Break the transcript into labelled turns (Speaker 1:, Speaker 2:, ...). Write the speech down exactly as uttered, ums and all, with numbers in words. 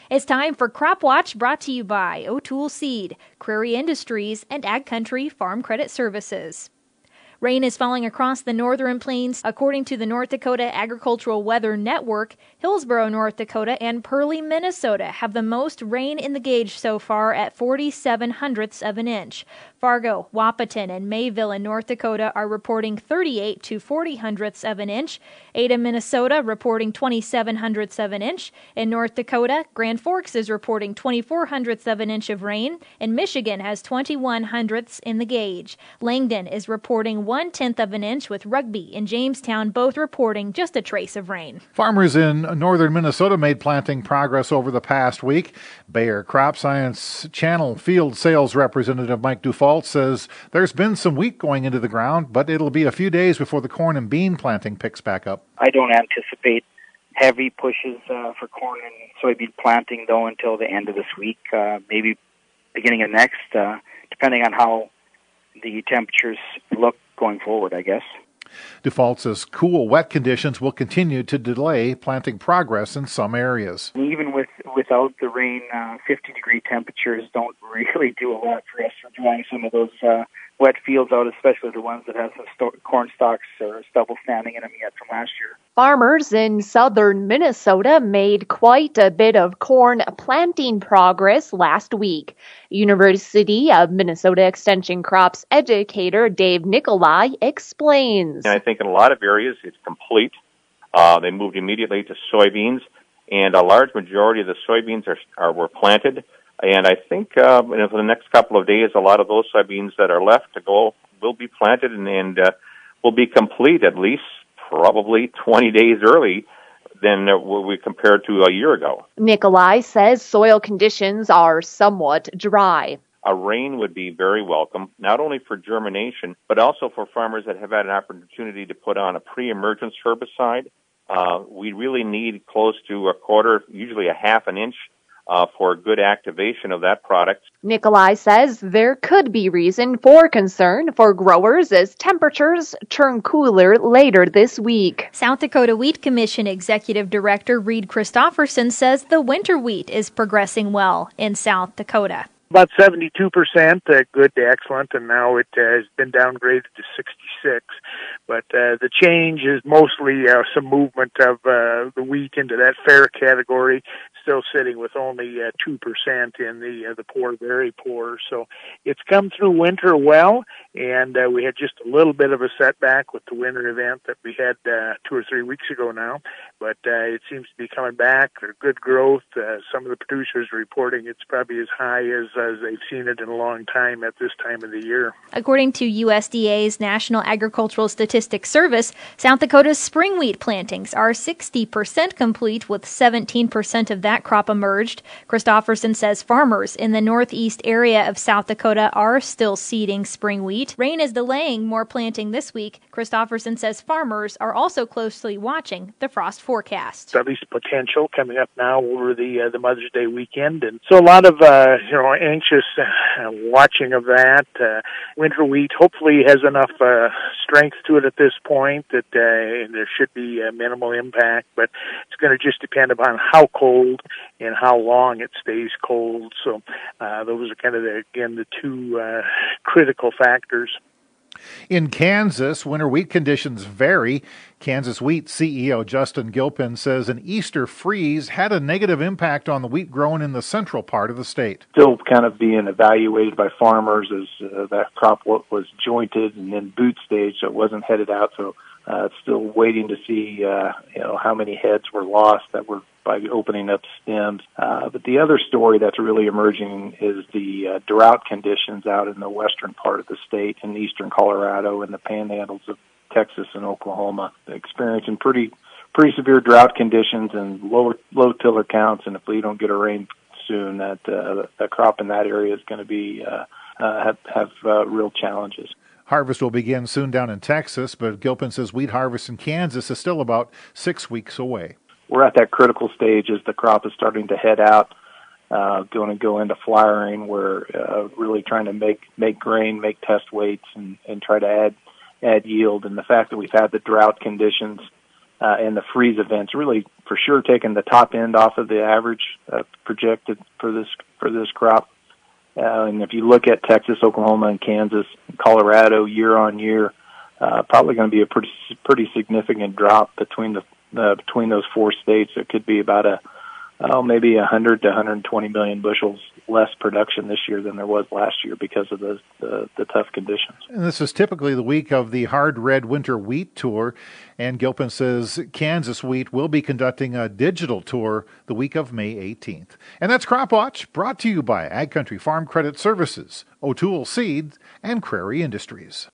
Speaker 1: It's time for Crop Watch, brought to you by O'Toole Seed, Prairie Industries, and Ag Country Farm Credit Services. Rain is falling across the northern plains. According to the North Dakota Agricultural Weather Network, Hillsboro, North Dakota, and Purley, Minnesota have the most rain in the gauge so far at forty-seven hundredths of an inch. Fargo, Wahpeton, and Mayville in North Dakota are reporting thirty-eight to forty hundredths of an inch. Ada, Minnesota, reporting twenty-seven hundredths of an inch. In North Dakota, Grand Forks is reporting twenty-four hundredths of an inch of rain, and Michigan has twenty-one hundredths in the gauge. Langdon is reporting one-tenth of an inch, with Rugby and Jamestown both reporting just a trace of rain.
Speaker 2: Farmers in northern Minnesota made planting progress over the past week. Bayer Crop Science Channel Field Sales Representative Mike Dufault says there's been some wheat going into the ground, but it'll be a few days before the corn and bean planting picks back up.
Speaker 3: I don't anticipate heavy pushes uh, for corn and soybean planting, though, until the end of this week, uh, maybe beginning of next, uh, depending on how the temperatures look going forward, I guess.
Speaker 2: Dufault says cool, wet conditions will continue to delay planting progress in some areas.
Speaker 3: Even with without the rain, uh, fifty-degree temperatures don't really do a lot for us for drying some of those uh, wet fields out, especially the ones that have some sto- corn stalks or stubble standing in them yet from last year.
Speaker 4: Farmers in southern Minnesota made quite a bit of corn planting progress last week. University of Minnesota Extension Crops educator Dave Nikolai explains.
Speaker 5: And I think in a lot of areas it's complete. Uh, they moved immediately to soybeans, and a large majority of the soybeans are, are were planted. And I think uh, you know, for the next couple of days, a lot of those soybeans that are left to go will be planted and, and uh, will be complete at least probably twenty days early than what we compared to a year ago.
Speaker 4: Nikolai says soil conditions are somewhat dry.
Speaker 5: A rain would be very welcome, not only for germination, but also for farmers that have had an opportunity to put on a pre-emergence herbicide. Uh, we really need close to a quarter, usually a half an inch, Uh, for good activation of that product.
Speaker 4: Nikolai says there could be reason for concern for growers as temperatures turn cooler later this week.
Speaker 1: South Dakota Wheat Commission Executive Director Reed Christofferson says the winter wheat is progressing well in South Dakota.
Speaker 6: About seventy-two percent, uh, good to excellent, and now it uh, has been downgraded to sixty-six. But uh, the change is mostly uh, some movement of uh, the wheat into that fair category, still sitting with only uh, two percent in the uh, the poor, very poor. So it's come through winter well, and uh, we had just a little bit of a setback with the winter event that we had uh, two or three weeks ago now. But uh, it seems to be coming back. There's good growth. Uh, some of the producers are reporting it's probably as high as, as they've seen it in a long time at this time of the year.
Speaker 1: According to U S D A's National Agricultural Statistics Service, South Dakota's spring wheat plantings are sixty percent complete, with seventeen percent of that crop emerged. Christofferson says farmers in the northeast area of South Dakota are still seeding spring wheat. Rain is delaying more planting this week. Christofferson says farmers are also closely watching the frost forecast.
Speaker 6: At least potential coming up now over the uh, the Mother's Day weekend, and so a lot of uh, you know anxious uh, watching of that. Uh, winter wheat hopefully has enough uh, strength to it at this point that uh, there should be a minimal impact, but it's going to just depend upon how cold and how long it stays cold. So uh, those are kind of the, again the two uh, critical factors.
Speaker 2: In Kansas, winter wheat conditions vary. Kansas Wheat C E O Justin Gilpin says an Easter freeze had a negative impact on the wheat grown in the central part of the state.
Speaker 7: Still kind of being evaluated by farmers as uh, that crop was jointed and then boot stage, so it wasn't headed out. So uh, it's still waiting to see uh, you know how many heads were lost that were by opening up stems. Uh, but the other story that's really emerging is the uh, drought conditions out in the western part of the state, in eastern Colorado and the panhandles of Texas and Oklahoma, experiencing pretty pretty severe drought conditions and low low tiller counts. And if we don't get a rain soon, that uh, the crop in that area is going to be uh, uh, have, have uh, real challenges.
Speaker 2: Harvest will begin soon down in Texas, but Gilpin says wheat harvest in Kansas is still about six weeks away.
Speaker 7: We're at that critical stage as the crop is starting to head out, uh, going to go into flowering. We're uh, really trying to make, make grain, make test weights, and, and try to add add yield. And the fact that we've had the drought conditions uh, and the freeze events really for sure taking the top end off of the average uh, projected for this for this crop. Uh, and if you look at Texas, Oklahoma, and Kansas, and Colorado year on year, uh, probably going to be a pretty pretty significant drop between the uh, between those four states. It could be about a oh maybe one hundred to one hundred twenty million bushels less production this year than there was last year because of the, the the tough conditions.
Speaker 2: And this is typically the week of the Hard Red Winter Wheat Tour, and Gilpin says Kansas Wheat will be conducting a digital tour the week of May eighteenth. And that's Crop Watch, brought to you by Ag Country Farm Credit Services, O'Toole Seed, and Crary Industries.